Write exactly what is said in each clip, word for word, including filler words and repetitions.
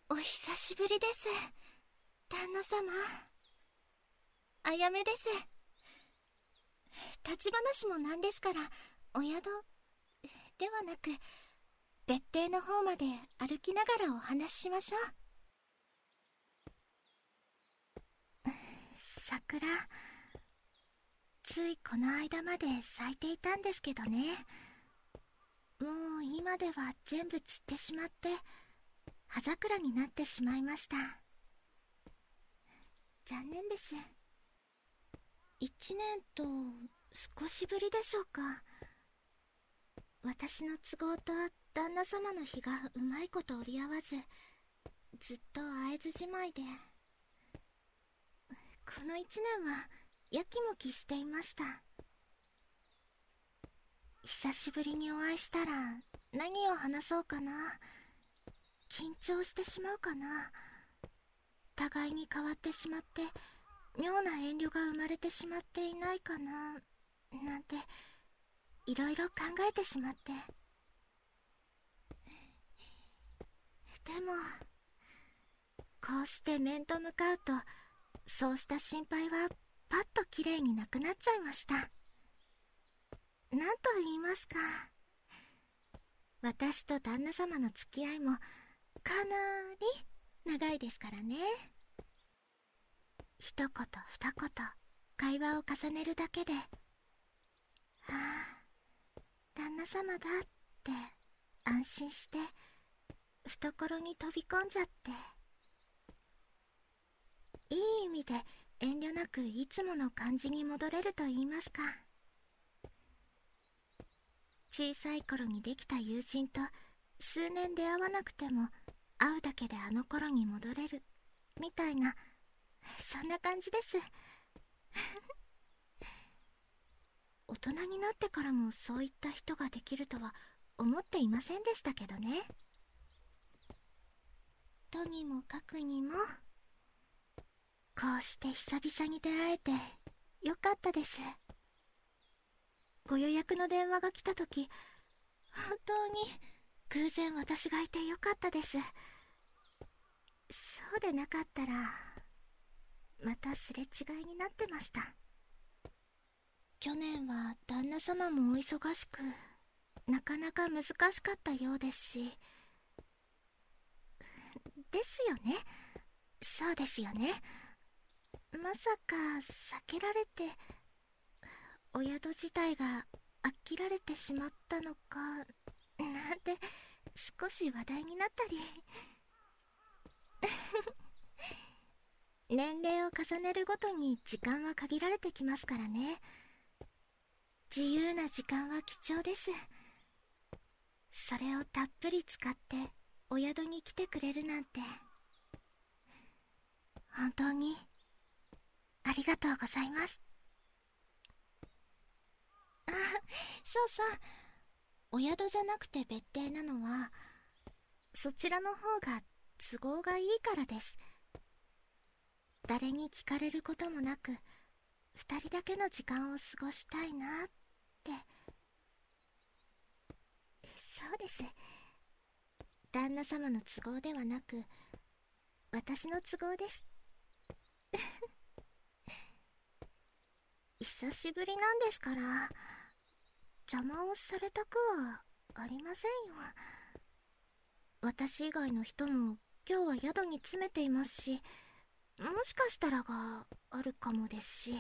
お久しぶりです、旦那様。あやめです。立ち話もなんですから、お宿ではなく、別邸の方まで歩きながらお話ししましょう。桜、ついこの間まで咲いていたんですけどね。もう今では全部散ってしまって、葉桜になってしまいました。残念です。一年と少しぶりでしょうか。私の都合と旦那様の日がうまいこと折り合わず、ずっと会えずじまいで、この一年はやきもきしていました。久しぶりにお会いしたら何を話そうかな、緊張してしまうかな、互いに変わってしまって妙な遠慮が生まれてしまっていないかな、なんていろいろ考えてしまって。でもこうして面と向かうと、そうした心配はパッときれいになくなっちゃいました。なんと言いますか、私と旦那様の付き合いもかなり長いですからね。一言二言会話を重ねるだけで、ああ旦那様だって安心して懐に飛び込んじゃって、いい意味で遠慮なくいつもの感じに戻れると言いますか。小さい頃にできた友人と数年出会わなくても会うだけであの頃に戻れるみたいな、そんな感じです大人になってからもそういった人ができるとは思っていませんでしたけどね。とにもかくにも、こうして久々に出会えてよかったです。ご予約の電話が来た時、本当に偶然私がいてよかったです。そうでなかったらまたすれ違いになってました。去年は旦那様もお忙しく、なかなか難しかったようですし。ですよね、そうですよね。まさか避けられて、お宿自体が飽きられてしまったのかなんて少し話題になったり年齢を重ねるごとに時間は限られてきますからね。自由な時間は貴重です。それをたっぷり使ってお宿に来てくれるなんて、本当にありがとうございます。あ、そうそう、お宿じゃなくて別邸なのは、そちらの方が都合がいいからです。誰に聞かれることもなく、二人だけの時間を過ごしたいなって。そうです、旦那様の都合ではなく私の都合です久しぶりなんですから邪魔をされたくはありませんよ。私以外の人も今日は宿に詰めていますし、もしかしたらがあるかもですし、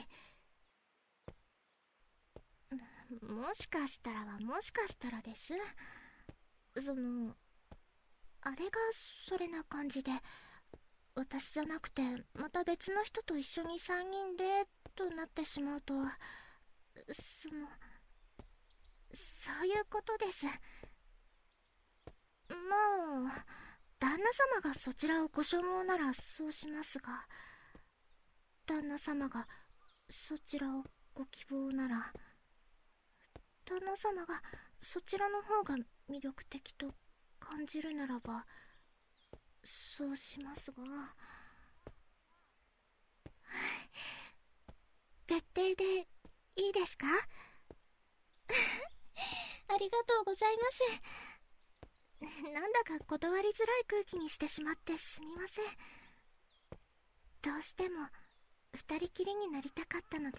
もしかしたらはもしかしたらです。そのあれがそれな感じで、私じゃなくてまた別の人と一緒にさんにんでとなってしまうと、そのそういうことです。もう旦那様がそちらをご所望ならそうしますが、旦那様がそちらをご希望なら、旦那様がそちらの方が魅力的と感じるならばそうしますが、別邸でいいですかありがとうございます。 なんだか断りづらい空気にしてしまってすみません。どうしても二人きりになりたかったので。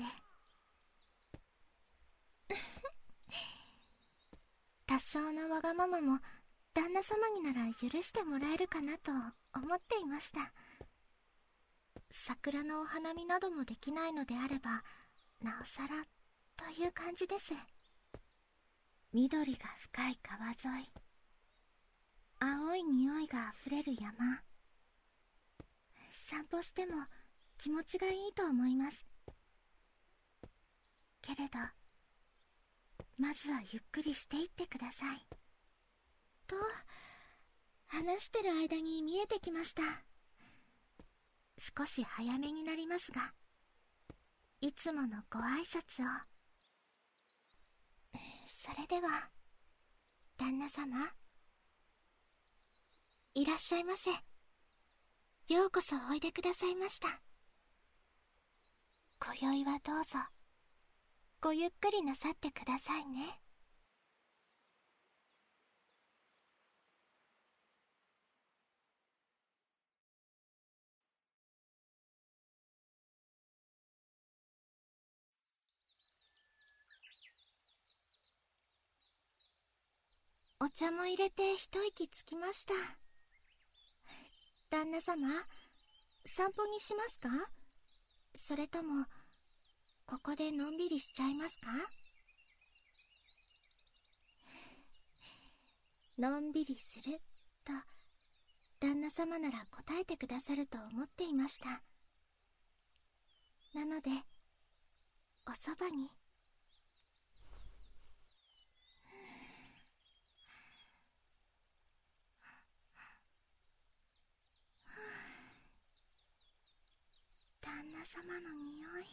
多少のわがままも旦那様になら許してもらえるかなと思っていました。桜のお花見などもできないのであればなおさらという感じです。緑が深い川沿い、青い匂いがあふれる山、散歩しても気持ちがいいと思います。けれどまずはゆっくりしていってくださいと話してる間に見えてきました。少し早めになりますが、いつものご挨拶を。それでは旦那様、いらっしゃいませ。ようこそおいでくださいました。今宵はどうぞごゆっくりなさってくださいね。お茶も入れて一息つきました。旦那様、散歩にしますか？それともここでのんびりしちゃいますか？のんびりすると旦那様なら答えてくださると思っていました。なのでおそばに。旦那様の匂い。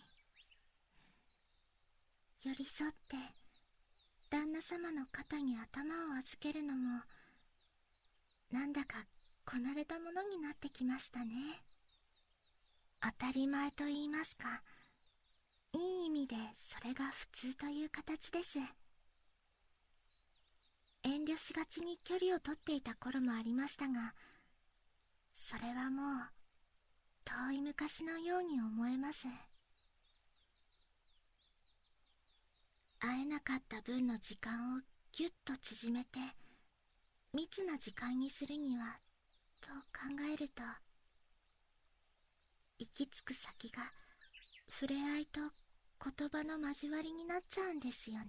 寄り添って旦那様の肩に頭を預けるのもなんだかこなれたものになってきましたね。当たり前と言いますか、いい意味でそれが普通という形です。遠慮しがちに距離を取っていた頃もありましたが、それはもう遠い昔のように思えます。会えなかった分の時間をぎゅっと縮めて密な時間にするにはと考えると、行き着く先が触れ合いと言葉の交わりになっちゃうんですよね。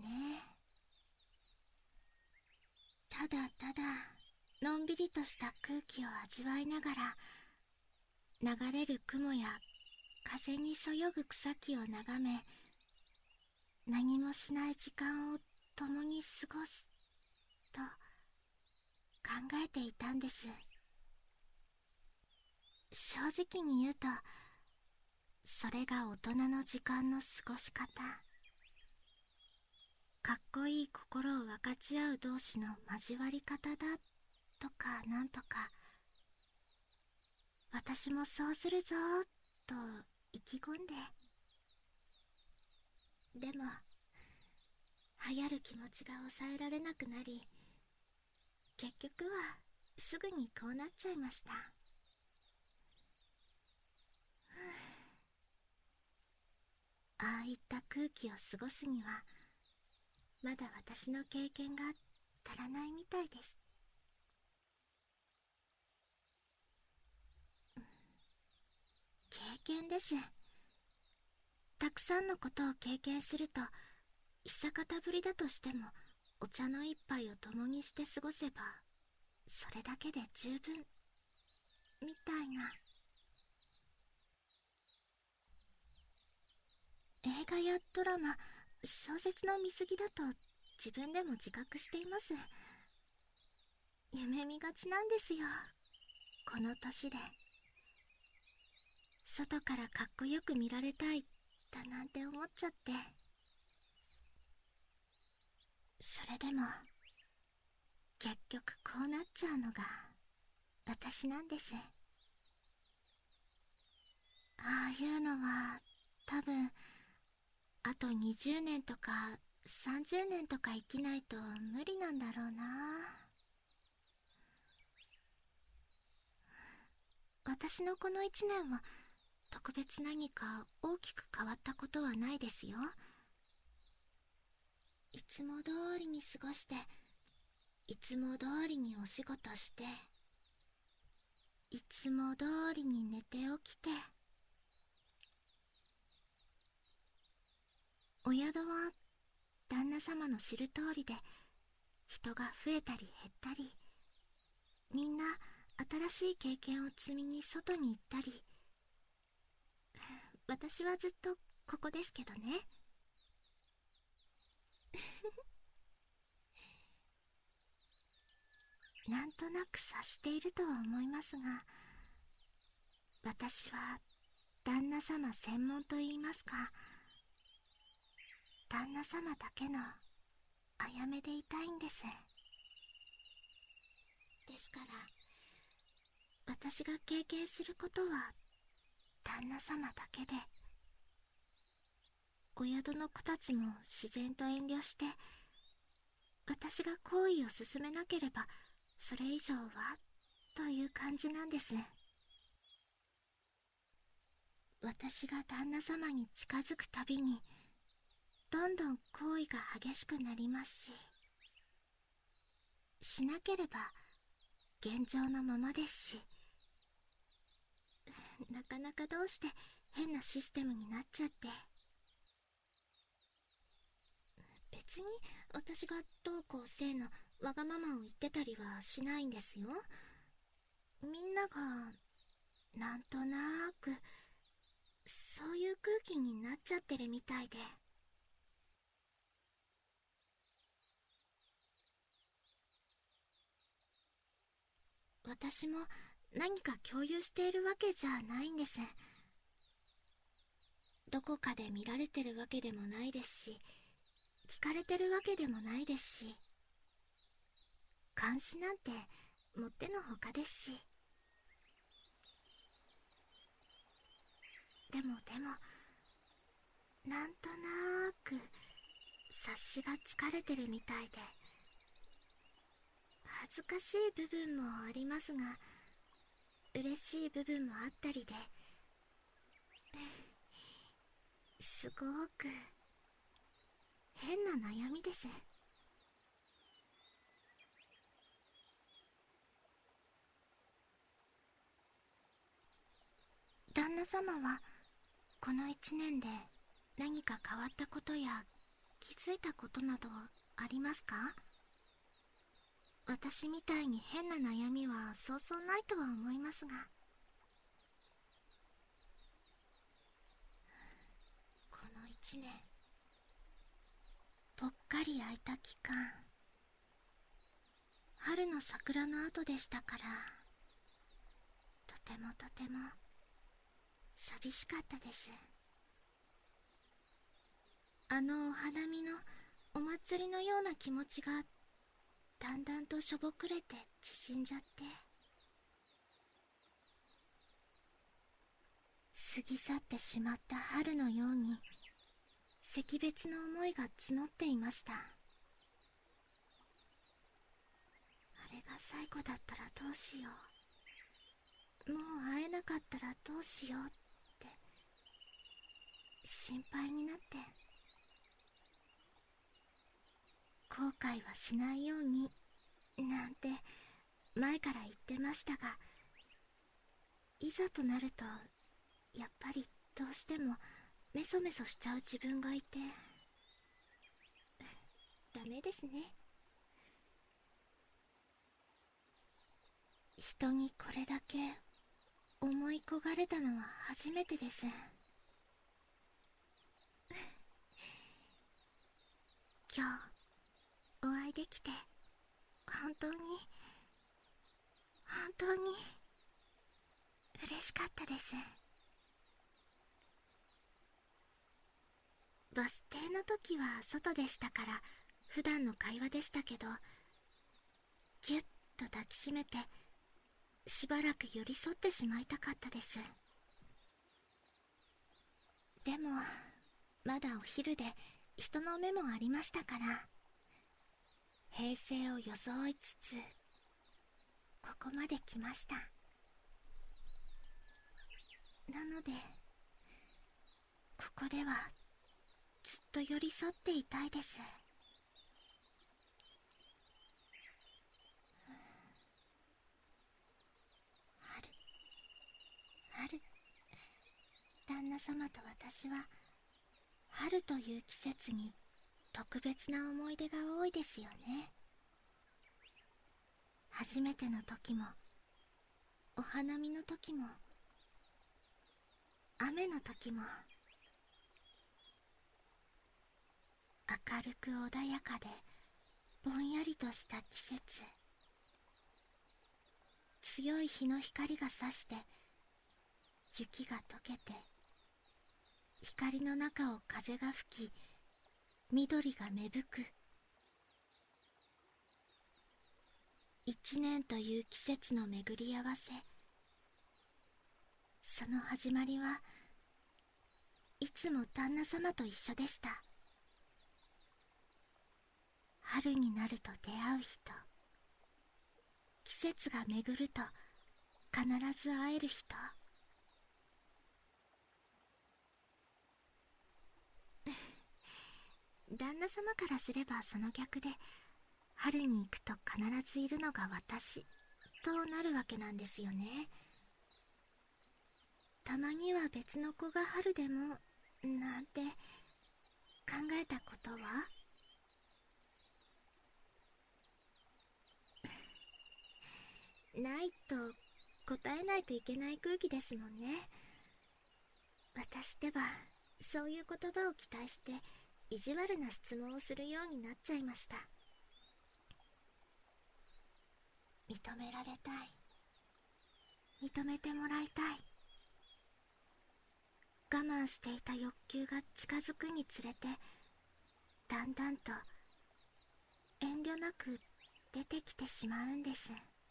ただただのんびりとした空気を味わいながら、流れる雲や風にそよぐ草木を眺め、何もしない時間を共に過ごすと考えていたんです。正直に言うと、それが大人の時間の過ごし方。かっこいい心を分かち合う同士の交わり方だとかなんとか、私もそうするぞーと意気込んで。でも流行る気持ちが抑えられなくなり、結局はすぐにこうなっちゃいました。ああいった空気を過ごすにはまだ私の経験が足らないみたいです。経験です。たくさんのことを経験すると、久方ぶりだとしてもお茶の一杯を共にして過ごせばそれだけで十分みたいな。映画やドラマ、小説の見過ぎだと自分でも自覚しています。夢見がちなんですよ、この年で。外からかっこよく見られたいだなんて思っちゃって。それでも結局こうなっちゃうのが私なんです。ああいうのは多分あとにじゅうねんとかさんじゅうねんとか生きないと無理なんだろうな。 私のこの一年は特別何か大きく変わったことはないですよ。いつも通りに過ごして、いつも通りにお仕事して、いつも通りに寝て起きて。お宿は旦那様の知る通りで、人が増えたり減ったり、みんな新しい経験を積みに外に行ったり。私はずっとここですけどね。なんとなく察しているとは思いますが、私は旦那様専門と言いますか、旦那様だけのあやめでいたいんです。ですから私が経験することは旦那様だけで、お宿の子たちも自然と遠慮して、私が行為を進めなければそれ以上はという感じなんです。私が旦那様に近づくたびにどんどん行為が激しくなりますし、しなければ現状のままですし、なかなかどうして変なシステムになっちゃって。別に私がどうこうせいのわがままを言ってたりはしないんですよ。みんながなんとなくそういう空気になっちゃってるみたいで。私も何か共有しているわけじゃないんです。どこかで見られてるわけでもないですし、聞かれてるわけでもないですし、監視なんてもってのほかですし。でもでもなんとなく察しが疲れてるみたいで、恥ずかしい部分もありますが、嬉しい部分もあったりで、すごく変な悩みです。旦那様はこの一年で何か変わったことや気づいたことなどありますか？私みたいに変な悩みはそうそうないとは思いますが。この一年ぽっかり空いた期間、春の桜の後でしたから、とてもとても寂しかったです。あのお花見のお祭りのような気持ちがだんだんとしょぼくれて縮んじゃって、過ぎ去ってしまった春のように惜別の思いが募っていました。あれが最後だったらどうしよう、もう会えなかったらどうしようって心配になって、後悔はしないようになんて前から言ってましたが、いざとなるとやっぱりどうしてもメソメソしちゃう自分がいて、ダメですね。人にこれだけ思い焦がれたのは初めてです。今日お会いできて本当に本当に嬉しかったです。バス停の時は外でしたから普段の会話でしたけど、ぎゅっと抱きしめてしばらく寄り添ってしまいたかったです。でもまだお昼で人の目もありましたから、平静を装いつつここまで来ました。 なのでここではずっと寄り添っていたいです。春春旦那様と私は春という季節に特別な思い出が多いですよね。初めての時もお花見の時も雨の時も、明るく穏やかでぼんやりとした季節、強い日の光が差して雪が溶けて、光の中を風が吹き緑が芽吹く。一年という季節の巡り合わせ、その始まりはいつも旦那様と一緒でした。春になると出会う人、季節が巡ると必ず会える人。旦那様からすればその逆で、春に行くと必ずいるのが私となるわけなんですよね。たまには別の子が春でもなんて考えたことはないと答えないといけない空気ですもんね。私ではそういう言葉を期待して意地悪な質問をするようになっちゃいました。認められたい、認めてもらいたい。我慢していた欲求が近づくにつれて、だんだんと遠慮なく出てきてしまうんです。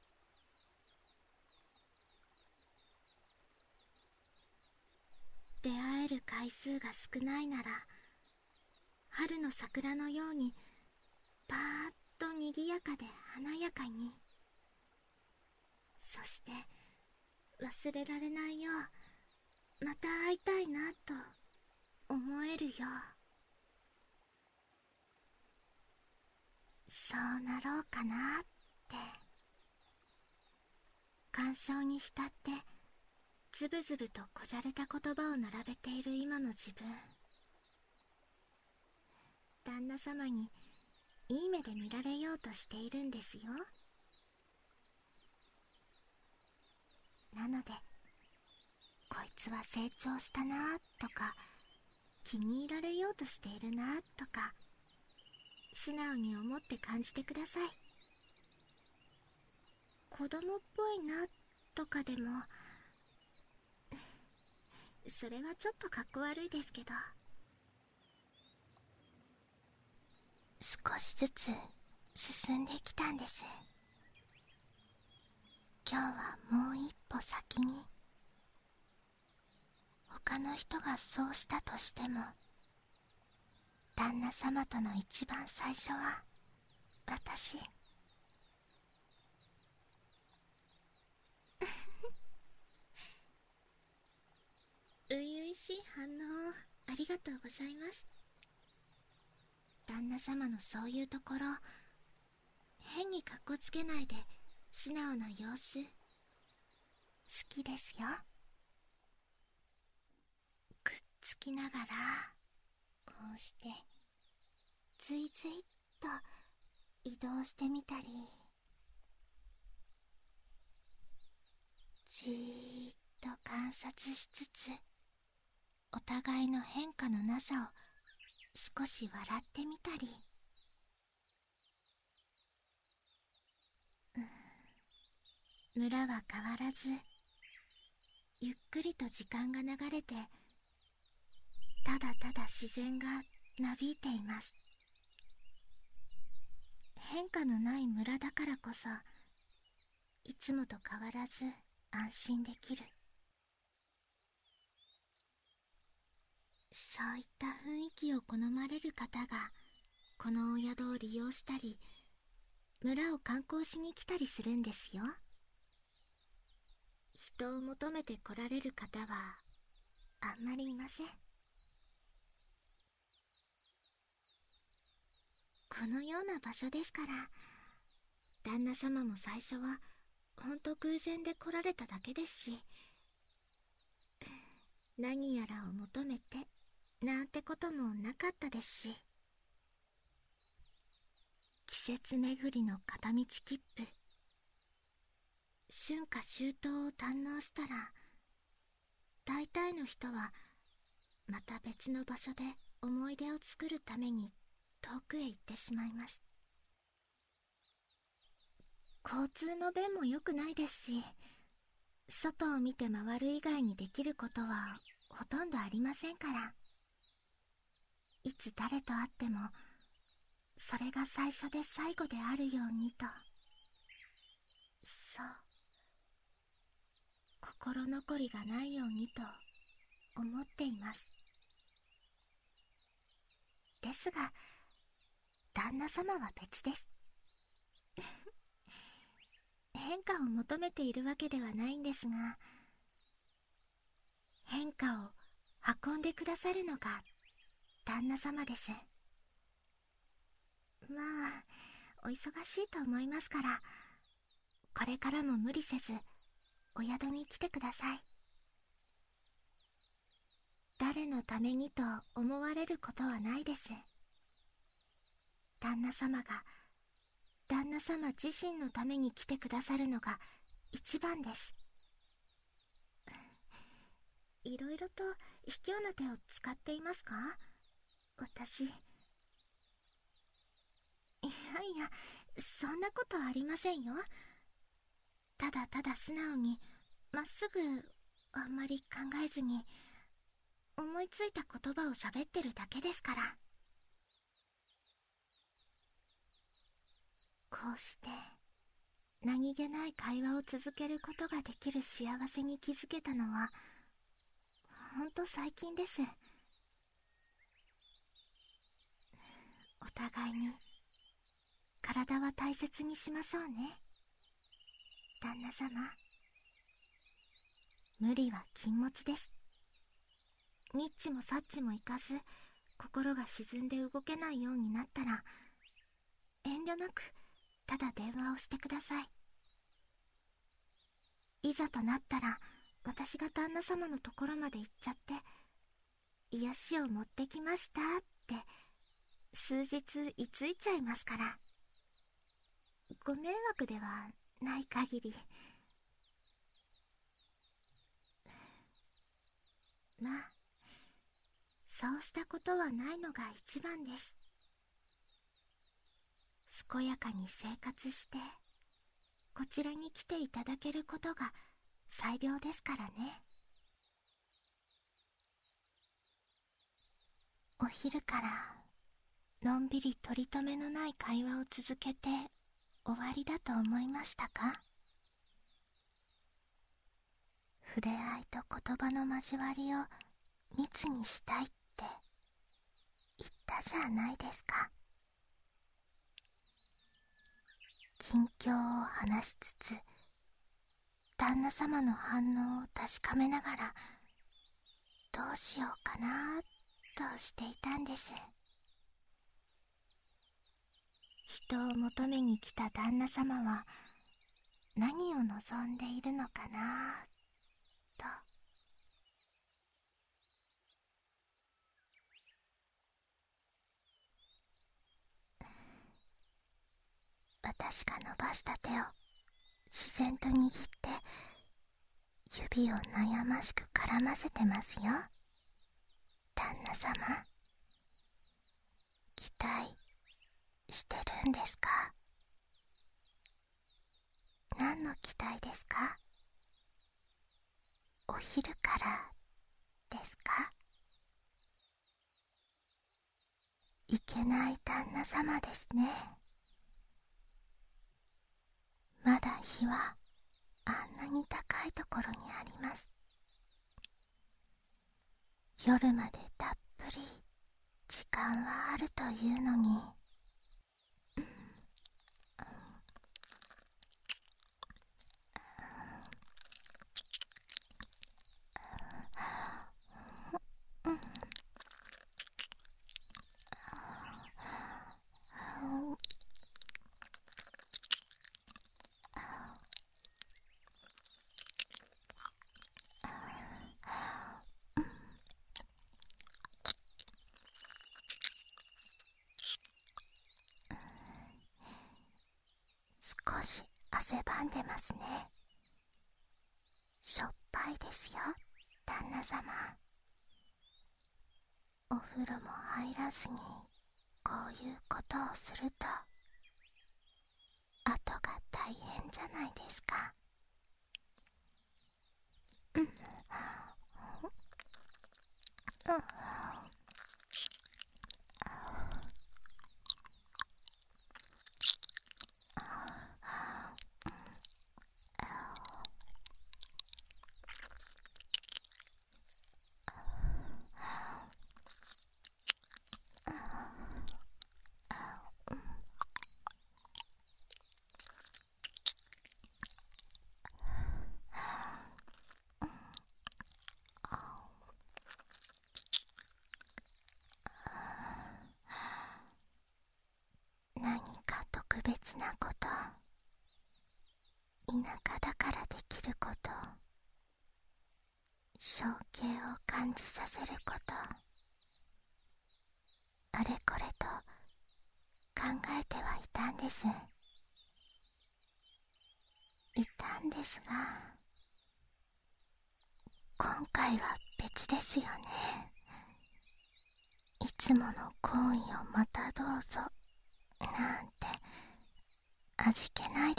出会える回数が少ないなら、春の桜のようにパーッとにぎやかで華やかに、そして忘れられないよう、また会いたいなと思えるよう、そうなろうかなって。感傷に浸ってつぶつぶとこじゃれた言葉を並べている今の自分、旦那様にいい目で見られようとしているんですよ。なので、こいつは成長したなとか、気に入られようとしているなとか、素直に思って感じてください。子供っぽいなとかでもそれはちょっとかっこ悪いですけど、少しずつ進んできたんです。今日はもう一歩先に。他の人がそうしたとしても、旦那様との一番最初は私。初々しい反応ありがとうございます。旦那様のそういうところ、変にかっこつけないで素直な様子、好きですよ。くっつきながらこうしてついついっと移動してみたり、じーっと観察しつつ、お互いの変化のなさを少し笑ってみたり、うん、村は変わらずゆっくりと時間が流れて、ただただ自然がなびいています。変化のない村だからこそ、いつもと変わらず安心できる。そういった雰囲気を好まれる方がこのお宿を利用したり、村を観光しに来たりするんですよ。人を求めて来られる方はあんまりいません。このような場所ですから、旦那様も最初はほんと偶然で来られただけですし、何やらを求めてなんてこともなかったですし、季節巡りの片道切符、春夏秋冬を堪能したら、大体の人はまた別の場所で思い出を作るために遠くへ行ってしまいます。交通の便も良くないですし、外を見て回る以外にできることはほとんどありませんから、いつ誰と会ってもそれが最初で最後であるようにと、そう心残りがないようにと思っています。ですが旦那様は別です。変化を求めているわけではないんですが、変化を運んでくださるのが旦那様です。まあお忙しいと思いますから、これからも無理せずお宿に来てください。誰のためにと思われることはないです。旦那様が旦那様自身のために来てくださるのが一番です。いろいろと卑怯な手を使っていますか、私。いやいや、そんなことありませんよ。ただただ素直にまっすぐ、あんまり考えずに思いついた言葉を喋ってるだけですから。こうして何気ない会話を続けることができる幸せに気づけたのはほんと最近です。お互いに体は大切にしましょうね、旦那様。無理は禁物です。ニッチもサッチもいかず心が沈んで動けないようになったら、遠慮なくただ電話をしてください。いざとなったら私が旦那様のところまで行っちゃって、癒しを持ってきましたって数日居ついちゃいますから。ご迷惑ではない限り。まあそうしたことはないのが一番です。健やかに生活してこちらに来ていただけることが最良ですからね。お昼からのんびり取り留めのない会話を続けて終わりだと思いましたか？触れ合いと言葉の交わりを密にしたいって言ったじゃないですか。近況を話しつつ旦那様の反応を確かめながら、どうしようかなとしていたんです。人を求めに来た旦那様は何を望んでいるのかなと。私が伸ばした手を自然と握って指を悩ましく絡ませてますよ、旦那様。期待してるんですか？何の期待ですか？お昼からですか？いけない旦那様ですね。まだ日はあんなに高いところにあります。夜までたっぷり時間はあるというのに、 汗ばんでますね。しょっぱいですよ、旦那様。お風呂も入らずにこういうことをすると後が大変じゃないですか。うんうん何か特別なこと、田舎だからできること、象形を感じさせること、あれこれと考えてはいたんです。いたんですが、今回は別ですよね。いつもの行為をまたどうぞなんて味気ないです。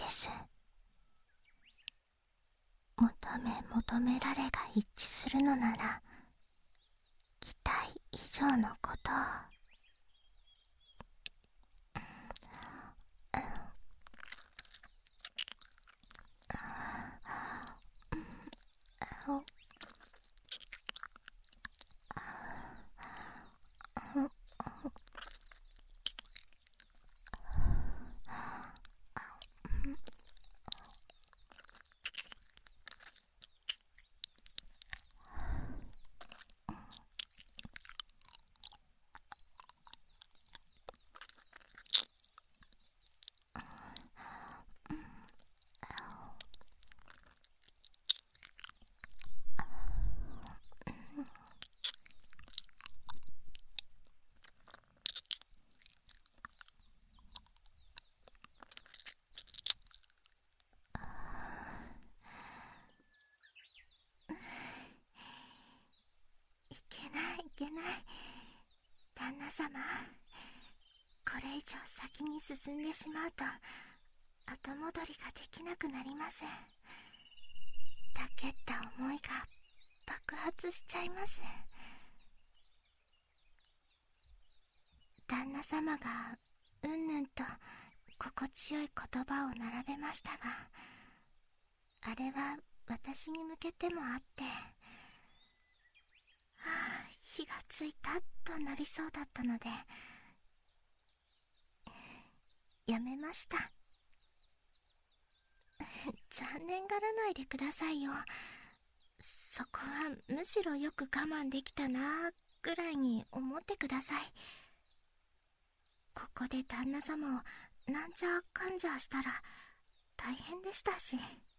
求め求められが一致するのなら期待以上のことを。いけないいけない、旦那様。これ以上先に進んでしまうと後戻りができなくなります。たけった思いが爆発しちゃいます。旦那様がうんぬんと心地よい言葉を並べましたが、あれは私に向けてもあって、はあ、火がついたとなりそうだったのでやめました。残念がらないでくださいよ。そこはむしろよく我慢できたなぐらいに思ってください。ここで旦那様をなんじゃかんじゃしたら大変でしたし。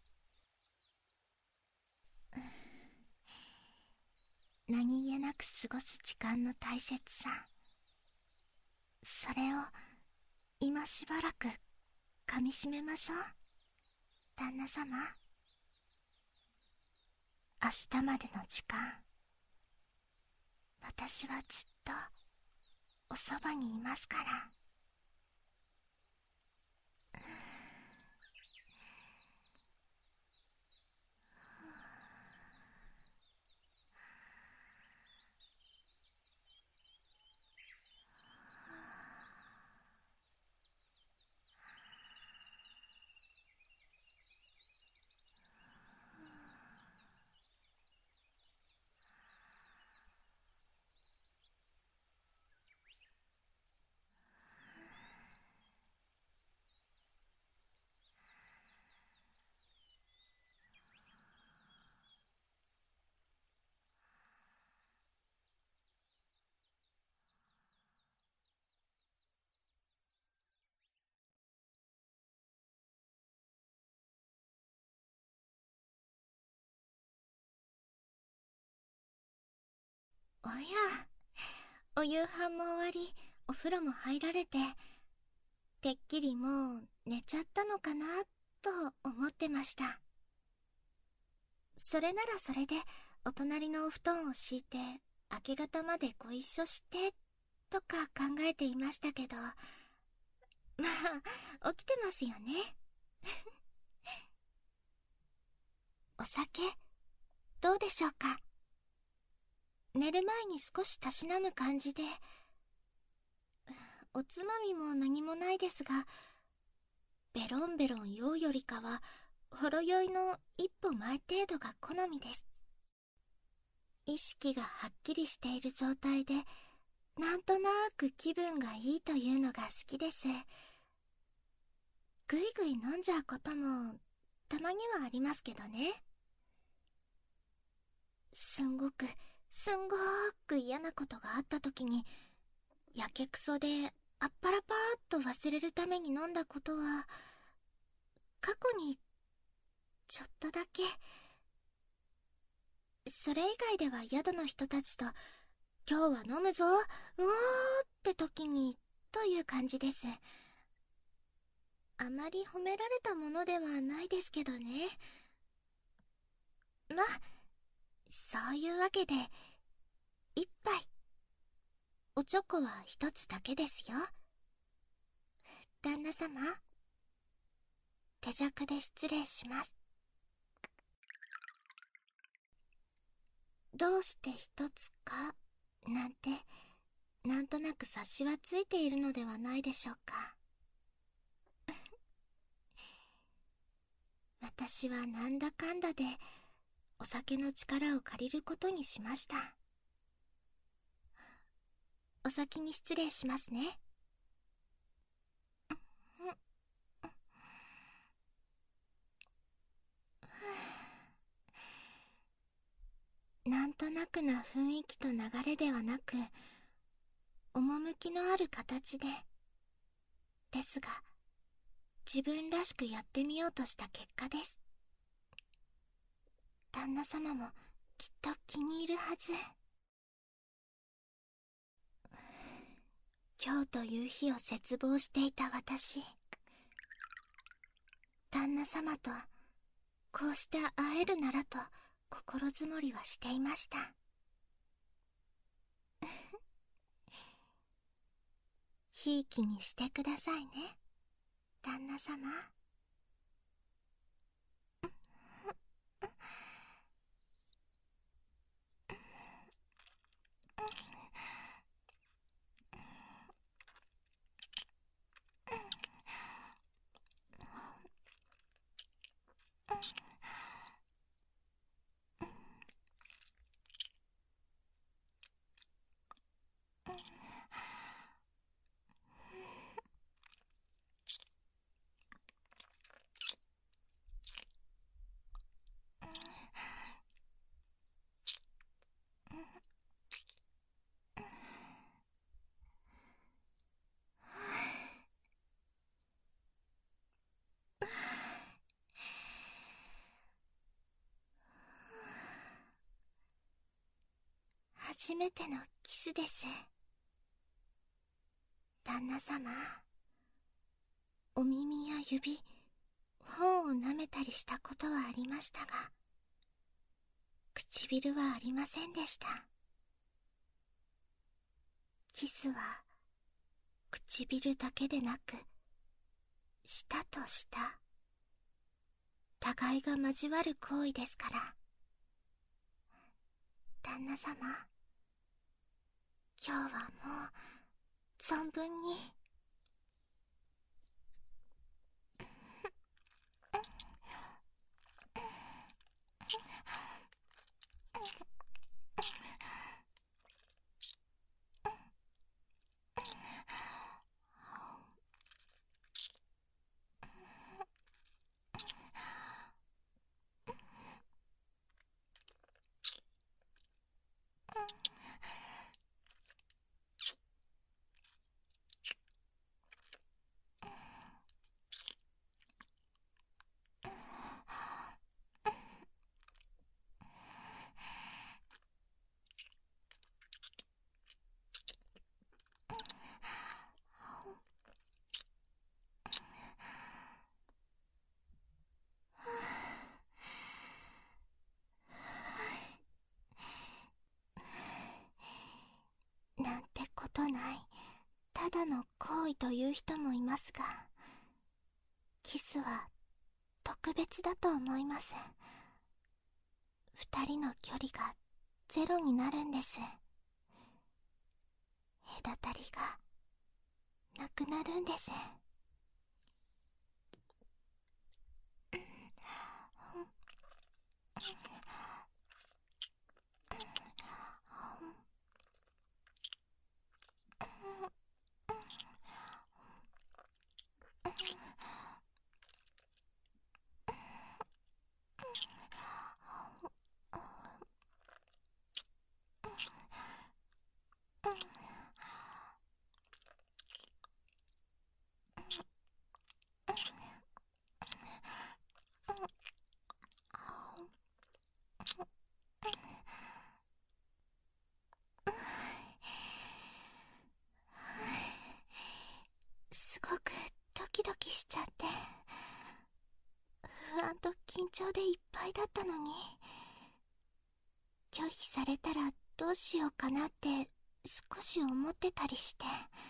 何気なく過ごす時間の大切さ、それを今しばらくかみしめましょう、旦那様。明日までの時間、私はずっとおそばにいますから。おや、お夕飯も終わりお風呂も入られて、てっきりもう寝ちゃったのかなっと思ってました。それならそれでお隣のお布団を敷いて明け方までご一緒してとか考えていましたけど、まあ起きてますよね。お酒どうでしょうか。寝る前に少したしなむ感じで。おつまみも何もないですが、ベロンベロン酔うよりかはほろ酔いの一歩前程度が好みです。意識がはっきりしている状態でなんとなく気分がいいというのが好きです。ぐいぐい飲んじゃうこともたまにはありますけどね。すんごくすんごーく嫌なことがあった時にやけくそであっぱらぱーっと忘れるために飲んだことは過去にちょっとだけ。それ以外では宿の人たちと今日は飲むぞうおーって時にという感じです。あまり褒められたものではないですけどね。ま、そういうわけで一杯。おちょこは一つだけですよ。旦那様、手酌で失礼します。どうして一つかなんてなんとなく察しはついているのではないでしょうか。私はなんだかんだでお酒の力を借りることにしました。お先に失礼しますね。なんとなくな雰囲気と流れではなく、趣のある形でですが、自分らしくやってみようとした結果です。旦那様もきっと気に入るはず。今日という日を切望していた私、旦那様とこうして会えるならと心づもりはしていました。ひいきにしてくださいね、旦那様。初めてのキスです。旦那様、お耳や指、頬を舐めたりしたことはありましたが、唇はありませんでした。キスは唇だけでなく、舌と舌、互いが交わる行為ですから。旦那様、今日はもう存分に。 要ないただの行為という人もいますが、キスは特別だと思います。二人の距離がゼロになるんです。隔たりがなくなるんです。すごくドキドキしちゃって、不安と緊張でいっぱいだったのに、拒否されたらどうしようかなって少し思ってたりして。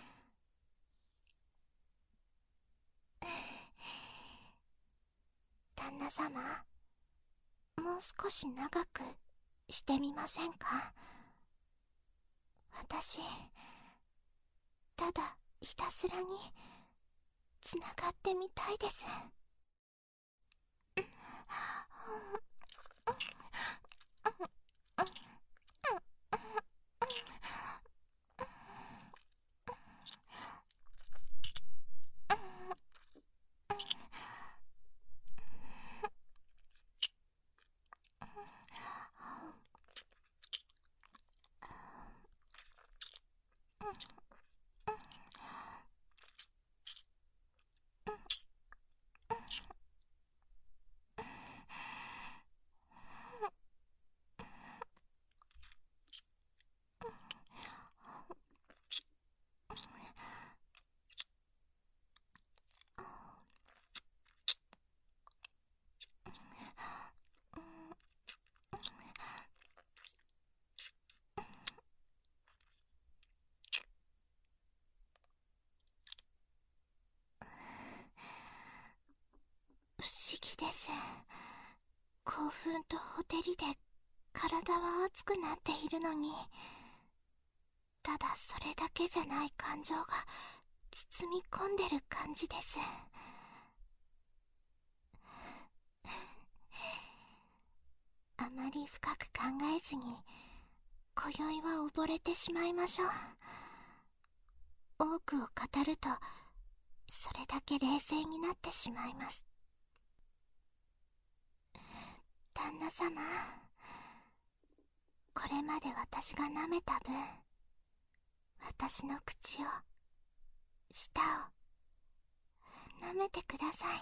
旦那様、もう少し長くしてみませんか？私、ただひたすらにつながってみたいです。不思議です。興奮とほてりで体は熱くなっているのに、ただそれだけじゃない感情が包み込んでる感じです。あまり深く考えずに今宵は溺れてしまいましょう。多くを語るとそれだけ冷静になってしまいます。旦那様、これまで私が舐めた分、私の口を、舌を舐めてください。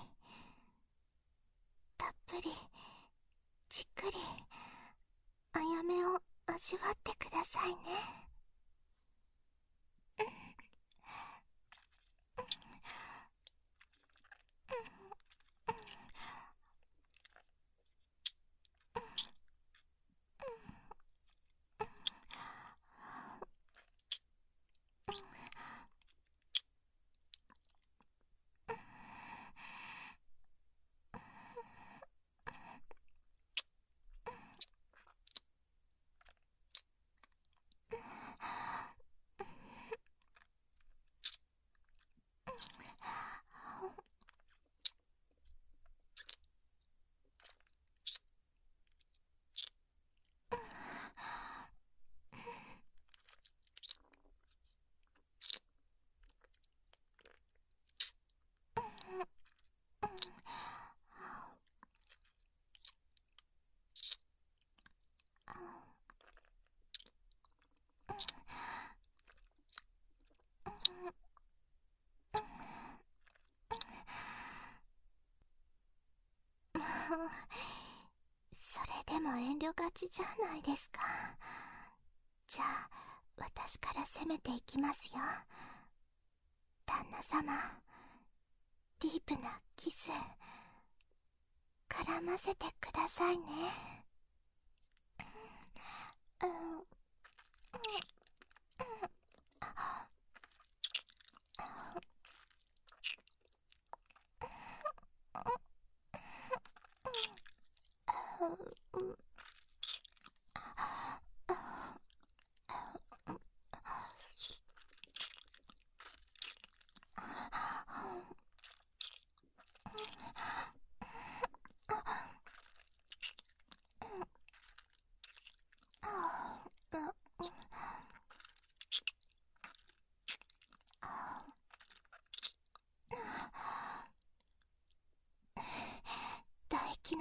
たっぷりじっくりあやめを味わってくださいね。それでも遠慮がちじゃないですか。じゃあ私から攻めていきますよ。旦那様、ディープなキス絡ませてくださいね。うん、うん、うん、あ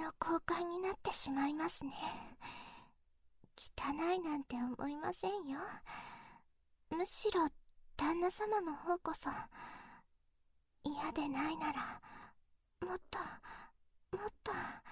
の公開になってしまいますね。汚いなんて思いませんよ。むしろ旦那様の方こそ、嫌でないならもっともっと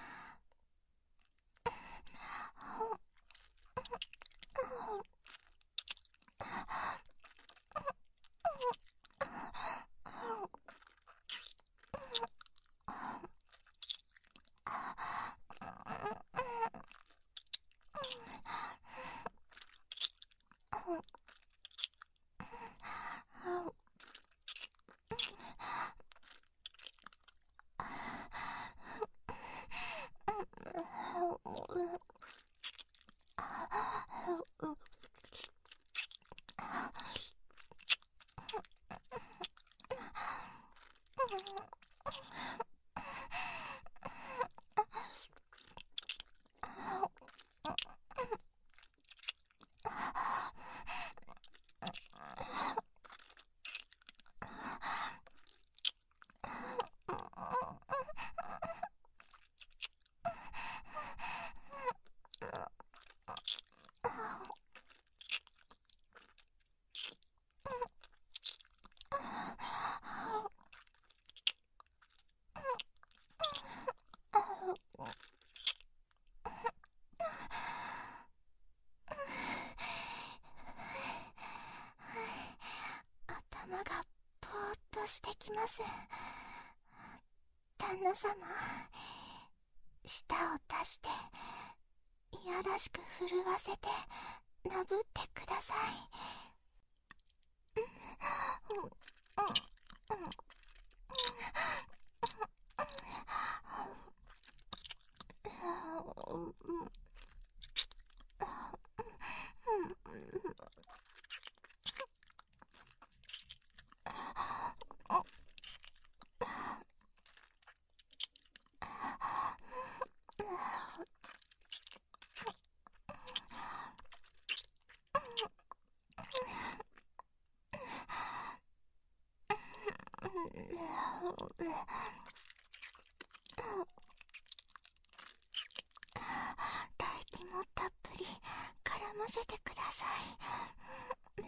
頭がぼーっとしてきます。旦那様、舌を出していやらしく震わせてなぶってください。唾液もたっぷり絡ませてください。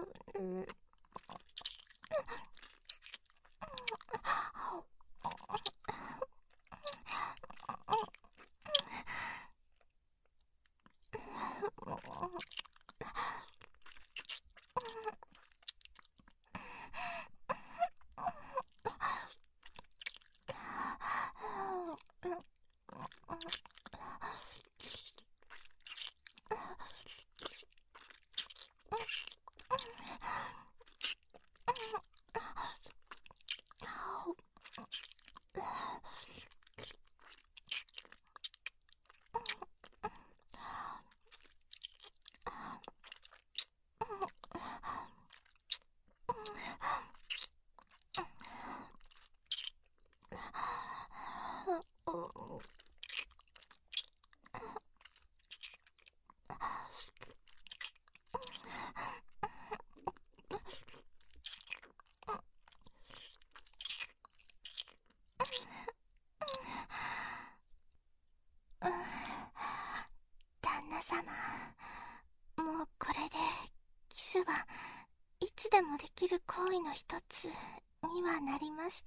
旦那様、もうこれでキスはいつでもできる行為の一つにはなりました。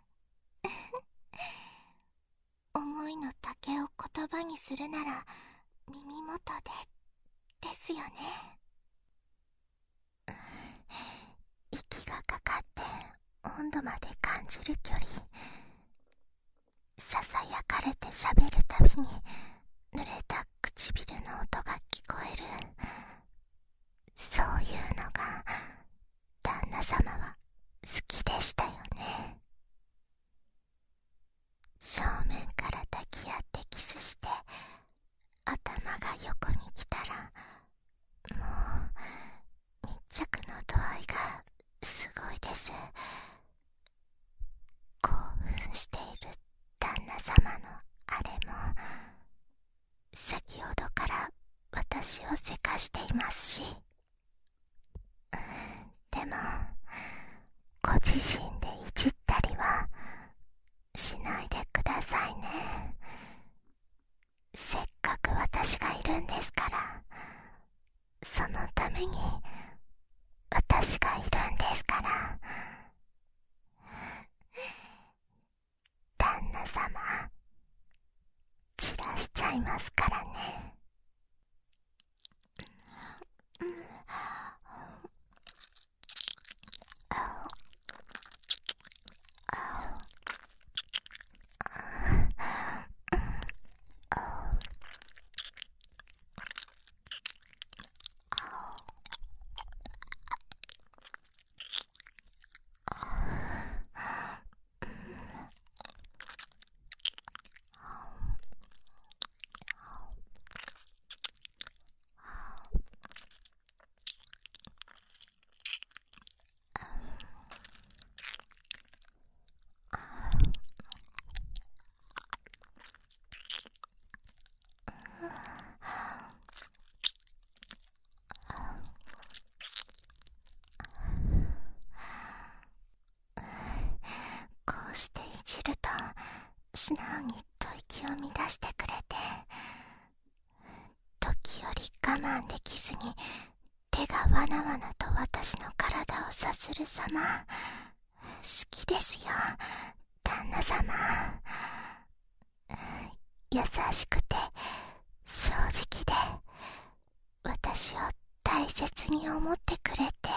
思いの丈を言葉にするなら耳元でですよね。息がかかって温度まで感じる距離、ささやかれて喋るたびに濡れた唇の音が聞こえる。そういうのが旦那様は好きでしたよね。正面から抱き合ってキスして頭が横に来たら、もう密着の度合いがすごいです。興奮している旦那様のあれも先ほどから私をせかしていますし、でもご自身でいじったりはしないでくださいね。 いるんですから。そのために私がいるんですから。旦那様、散らしちゃいますからね。こうしていじると素直に吐息を乱してくれて、時折我慢できずに手がわなわなと私の体をさする様、好きですよ、旦那様。優しくて正直で私を大切に思ってくれて、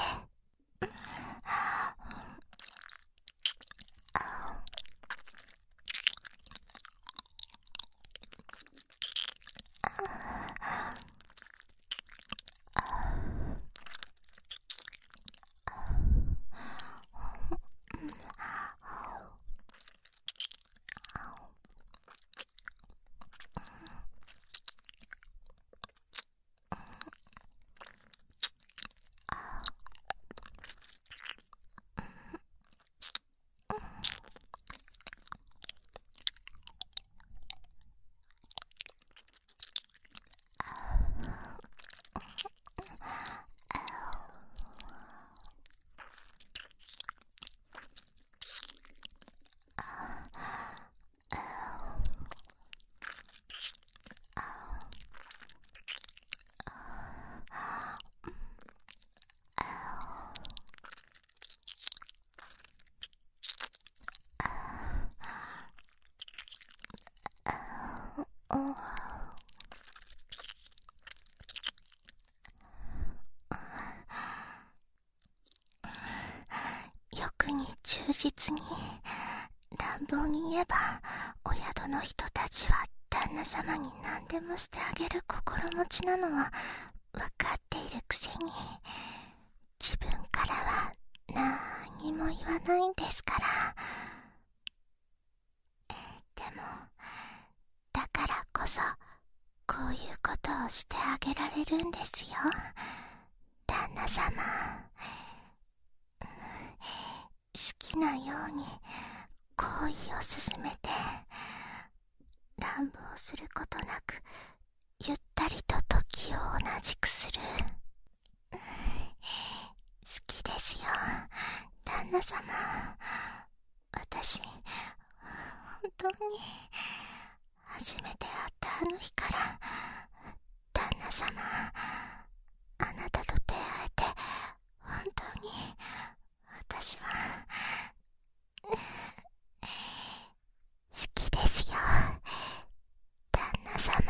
欲に忠実に乱暴に言えば、お宿の人たちは旦那様に何でもしてあげる心持ちなのは分かっているくせに、自分からは何も言わないんですから。でもだからこそこういうことをしてあげられるんですよ、旦那様。好きなように行為を進めて、乱暴することなくゆったりと時を同じくする。好きですよ、旦那様。私本当に初めて会ったあの日から、旦那様、あなたと出会えて本当に私は好きですよ、旦那様。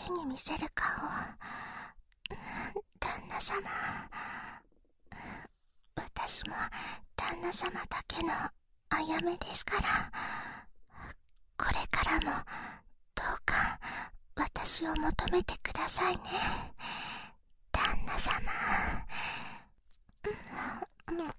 に見せる顔。旦那様、私も旦那様だけのあやめですから、これからもどうか私を求めてくださいね、旦那様。うんうん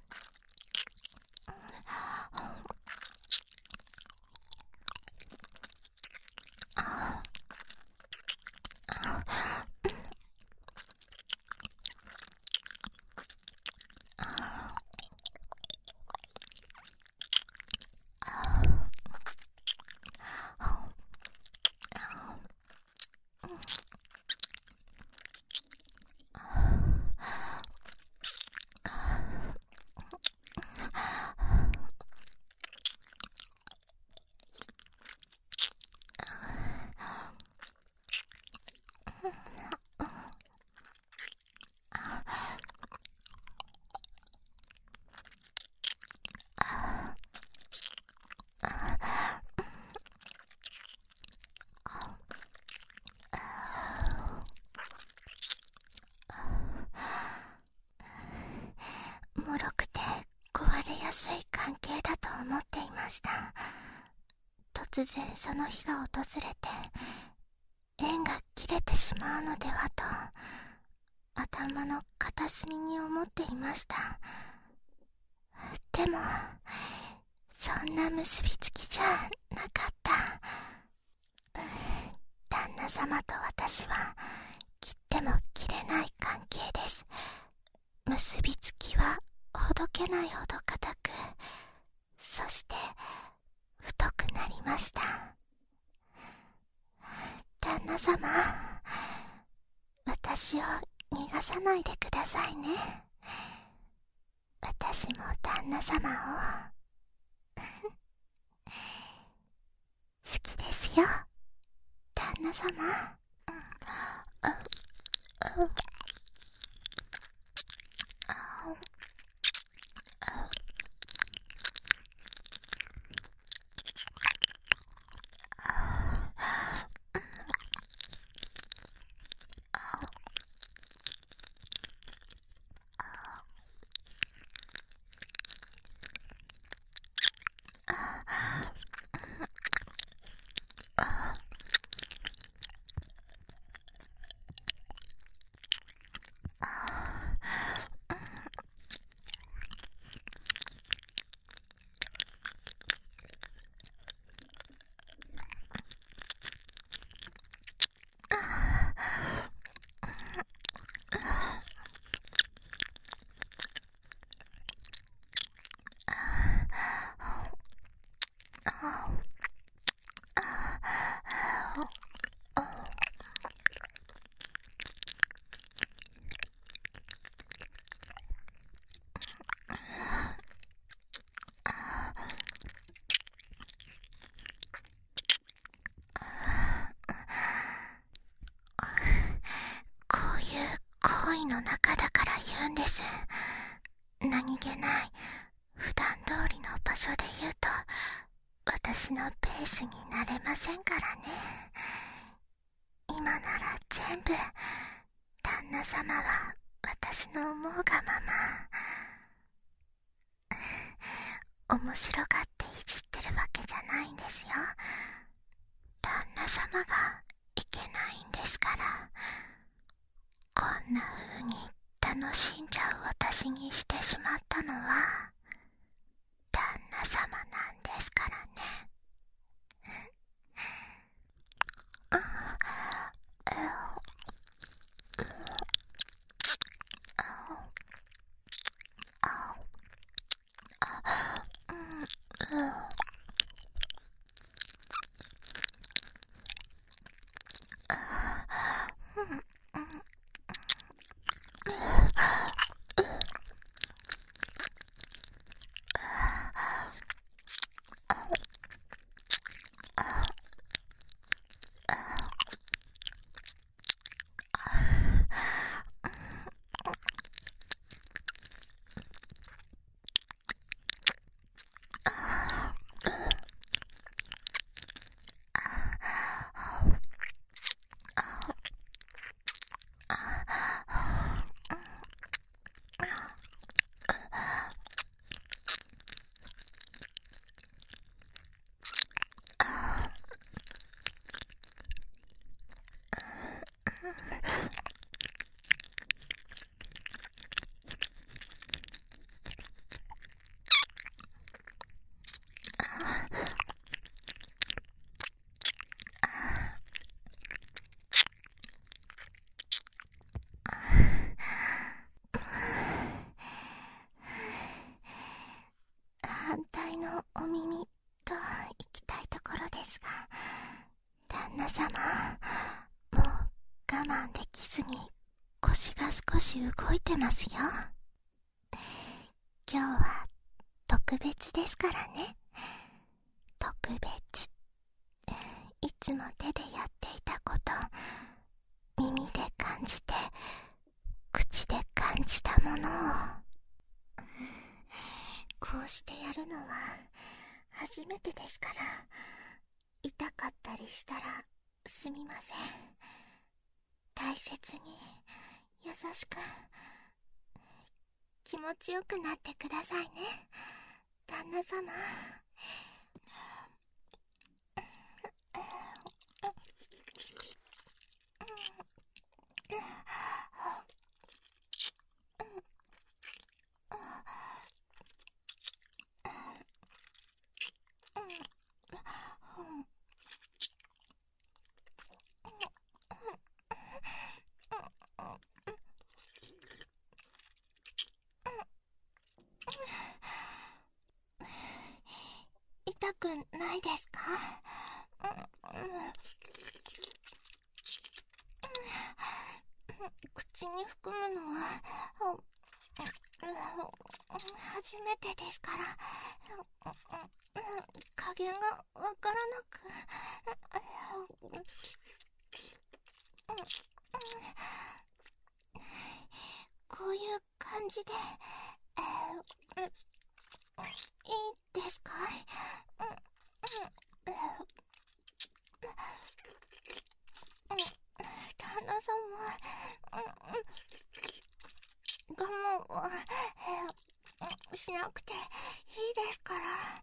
脆くて壊れやすい関係だと思っていました。突然その日が訪れて縁が切れてしまうのではと頭の片隅に思っていました。でもそんな結びつきじゃなかった。旦那様と私は切っても切れない関係です。結びつきはほどけないほど固く、そして太くなりました。旦那様、私を逃がさないでくださいね。私も旦那様を好きですよ、旦那様。うん、うんこういう行為の中だから言うんです。何気ない普段通りの場所で言うと私のペースになれませんからね。今なら全部旦那様は私の思うがまま。面白がっていじってるわけじゃないんですよ。旦那様がいけないんですから。こんな風に楽しんじゃう私にしてしまったのは旦那様なんですからね。 反対のお耳と行きたいところですが、旦那様、もう我慢できずに腰が少し動いてますよ。今日は特別ですからね。特別。いつも手でやっていたこと、耳で感じて、口で感じたものを、こうしてやるのは初めてですから、痛かったりしたらすみません。大切に優しく気持ちよくなってくださいね、旦那様。痛くないですか？口に含むのは初めてですから、加減がわからなく。こういう感じでいいですか？旦那様、我慢はしなくていいですから。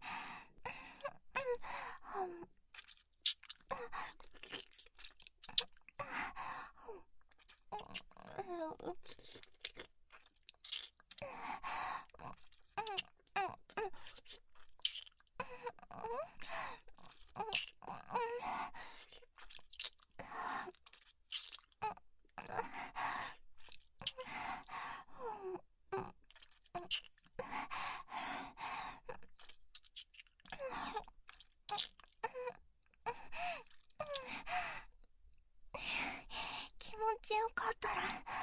気持ちよかったら、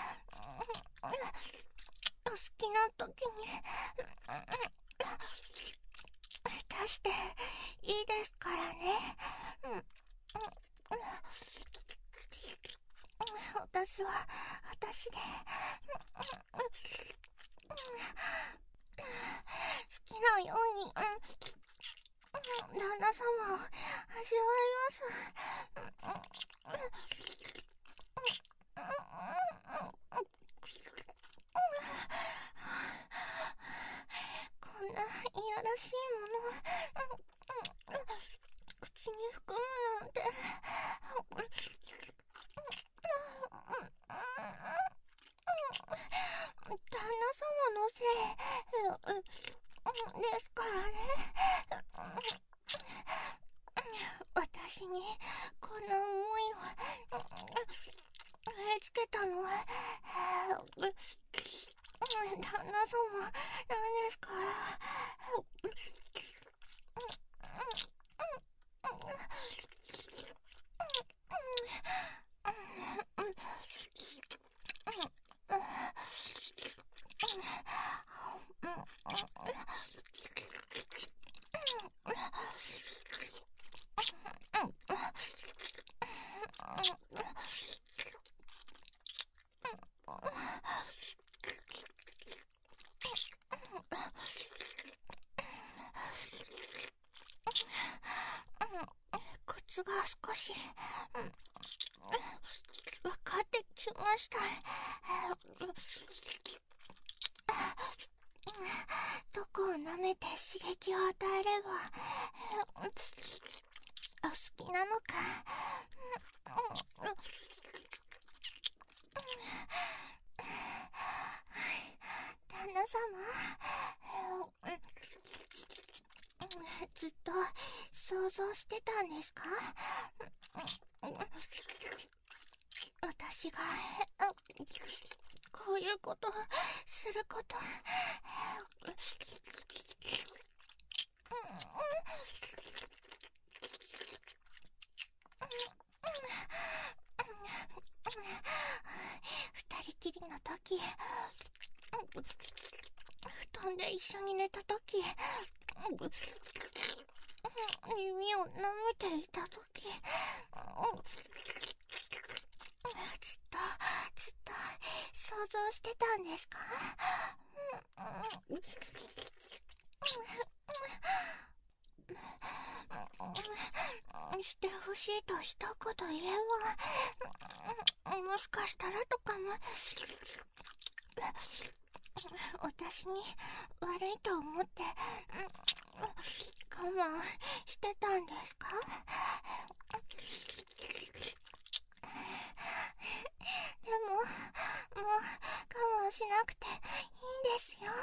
お好きな時に出していいですからね。私は私で好きなように旦那様を味わいます。こんないやらしいものを口に含むなんて。旦那様のせいですからね。私にこんな思いを植え付けたのは旦那様なんですから。コツが少し分かってきました。どこを舐めて刺激を与えればお好きなのか想像してたんですか？私がこういうことすること。二人きりの時、布団で一緒に寝た時、耳を舐めていた時、ずっとずっと想像してたんですか？してほしいと一言言えば、もしかしたらとかも、私に悪いと思って我慢してたんですか？でも、もう我慢しなくていいんですよ。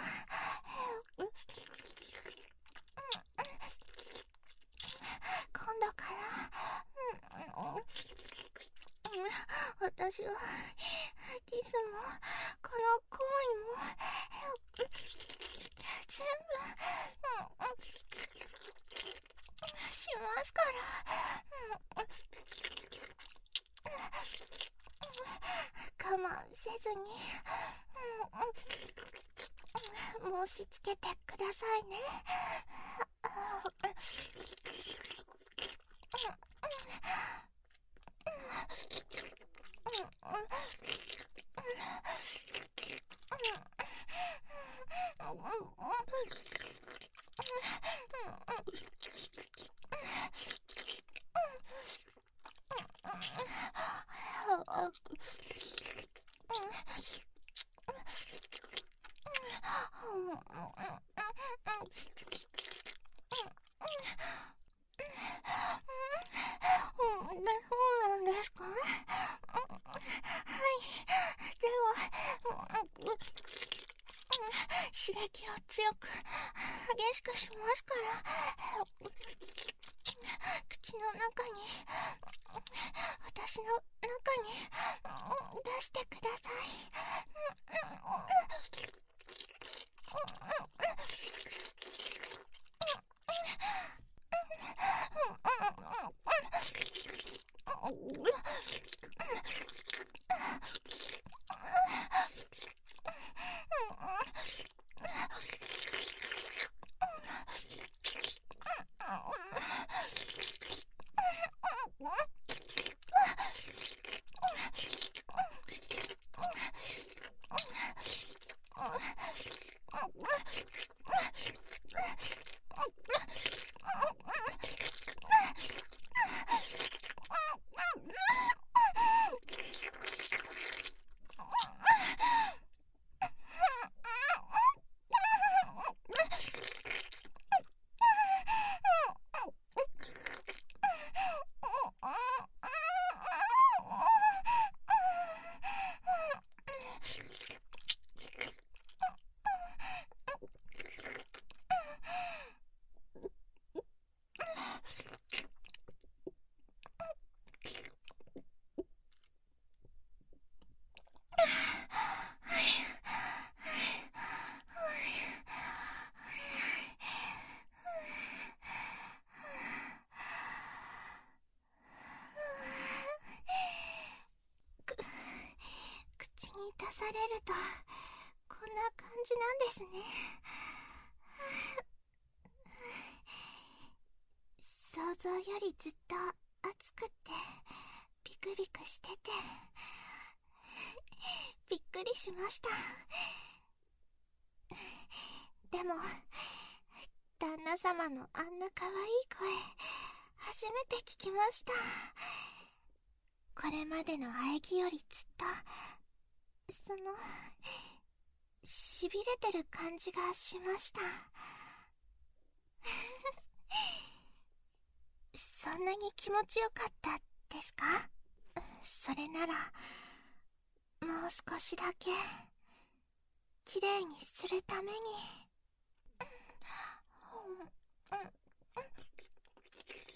今度から、私はキスもこの行為も全部しますから。我慢せずに申し付けてくださいね。そうなんですか？はい。では、刺激を強く激しくしますから、口の中に、私の中に出してください。出されるとこんな感じなんですね。想像よりずっと熱くってビクビクしててびっくりしました。でも旦那様のあんな可愛い声初めて聞きました。これまでの喘ぎよりずっとそのしびれてる感じがしました。そんなに気持ちよかったですか？それならもう少しだけきれいにするために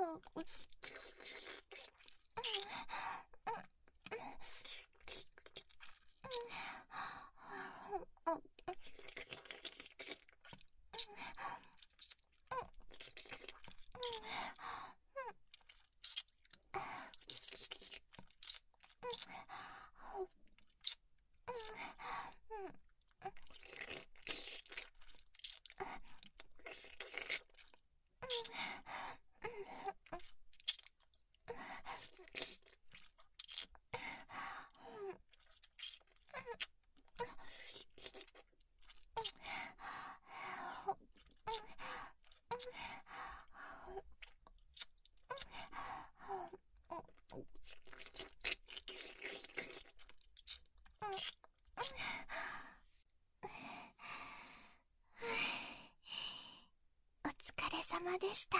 お疲れ様でした。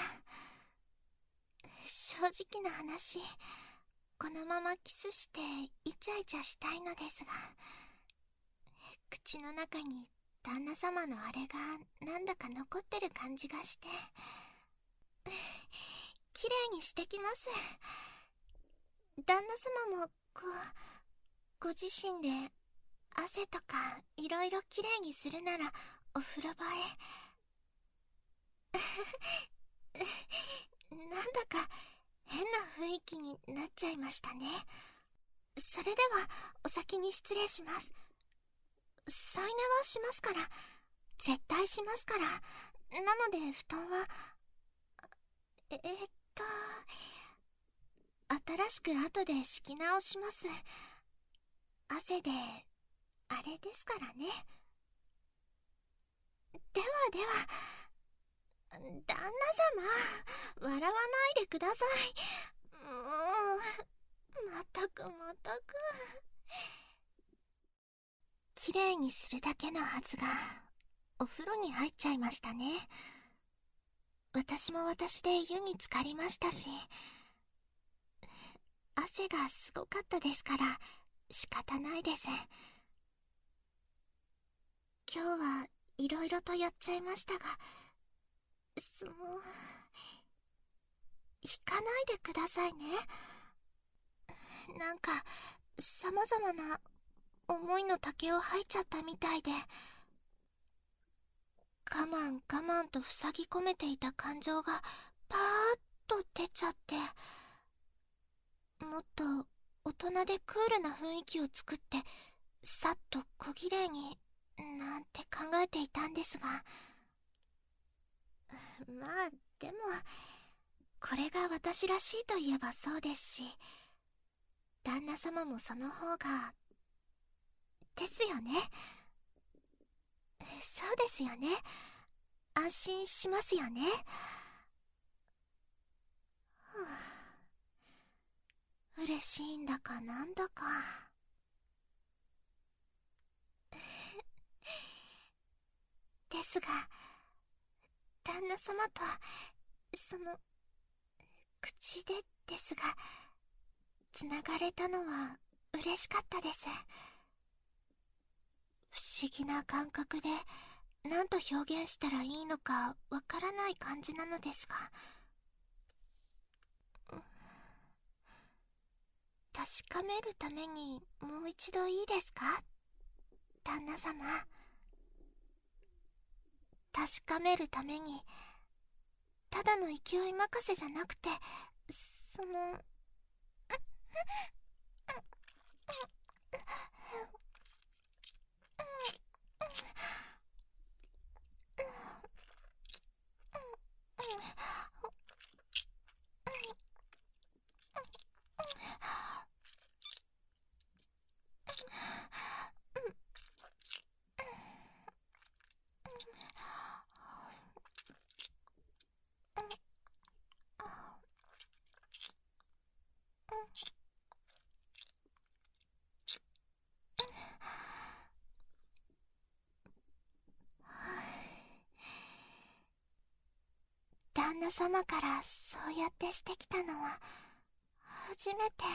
正直な話、このままキスしてイチャイチャしたいのですが、口の中に旦那様のあれがなんだか残ってる感じがして、綺麗にしてきます。旦那様もこうご自身で汗とかいろいろ綺麗にするならお風呂場へ。なんだか変な雰囲気になっちゃいましたね。それではお先に失礼します。添い寝はしますから、絶対しますから。なので布団はええっと新しく後で敷き直します。汗であれですからね。ではでは、旦那様、笑わないでください。もう、まったくまったく。綺麗にするだけのはずが、お風呂に入っちゃいましたね。私も私で湯に浸かりましたし、汗がすごかったですから、仕方ないです。今日はいろいろとやっちゃいましたが、その、引かないでくださいね。なんか、様々な思いの丈を吐いちゃったみたいで、我慢我慢と塞ぎ込めていた感情がパーッと出ちゃって、もっと大人でクールな雰囲気を作ってさっと小綺麗になんて考えていたんですが、まあでもこれが私らしいといえばそうですし、旦那様もその方がですよね。そうですよね。安心しますよね。はあ、嬉しいんだかなんだか。ですが、旦那様とその口でですがつながれたのは嬉しかったです。不思議な感覚で何と表現したらいいのかわからない感じなのですが、確かめるためにもう一度いいですか、旦那様。確かめるために、ただの勢い任せじゃなくて、その旦那様からそうやってしてきたのは初めて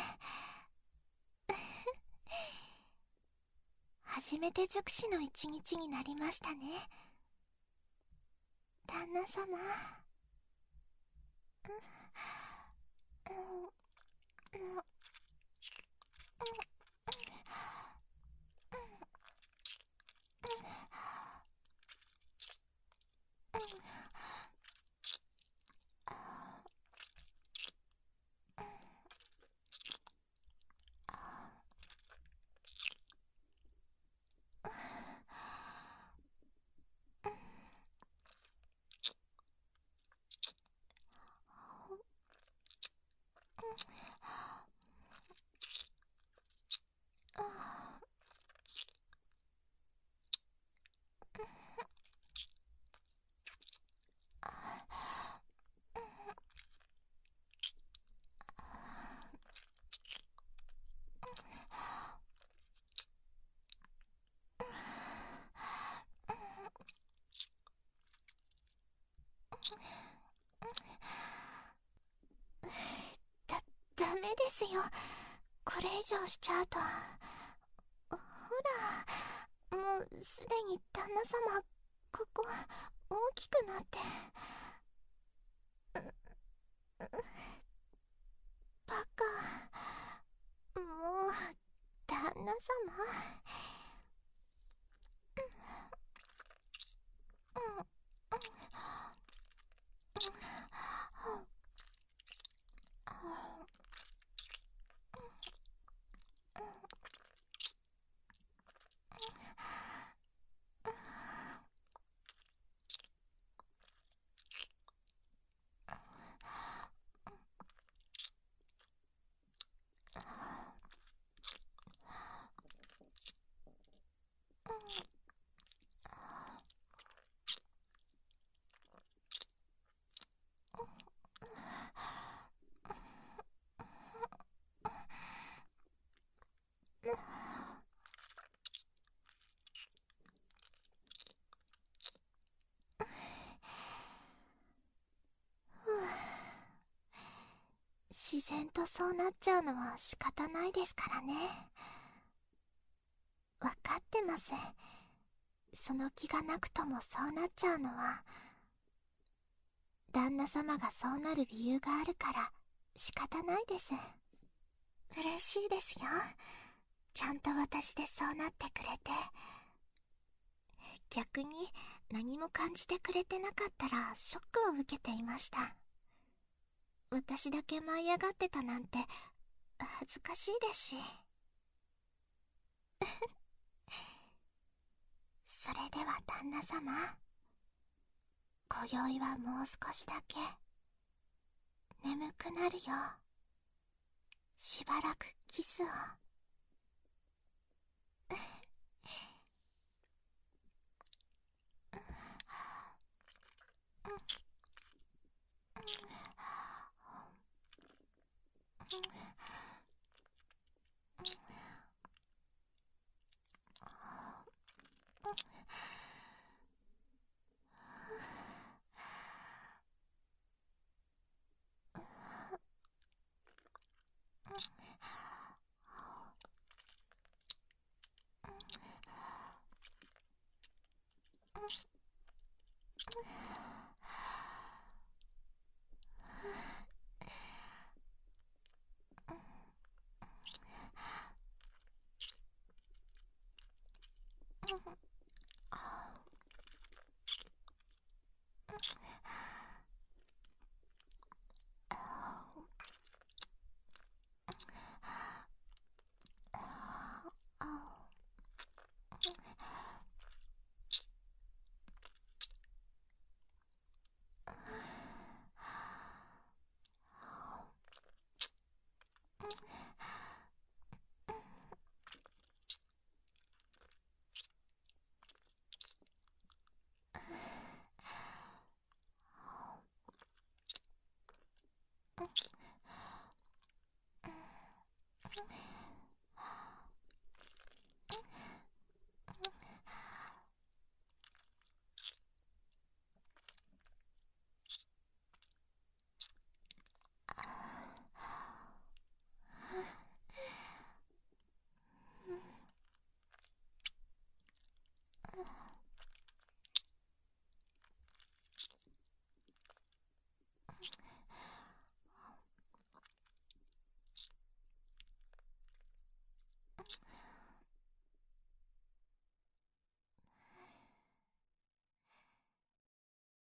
初めて尽くしの一日になりましたね、旦那様。 だ、ダメですよ。これ以上しちゃうと。ほら、もうすでに旦那様、ここ大きくなって。バカ。もう旦那様。自然とそうなっちゃうのは仕方ないですからね。わかってます。その気がなくともそうなっちゃうのは、旦那様がそうなる理由があるから仕方ないです。嬉しいですよ。ちゃんと私でそうなってくれて。逆に何も感じてくれてなかったらショックを受けていました。私だけ舞い上がってたなんて恥ずかしいですし。それでは旦那様、今宵はもう少しだけ眠くなるよ。しばらくキスを。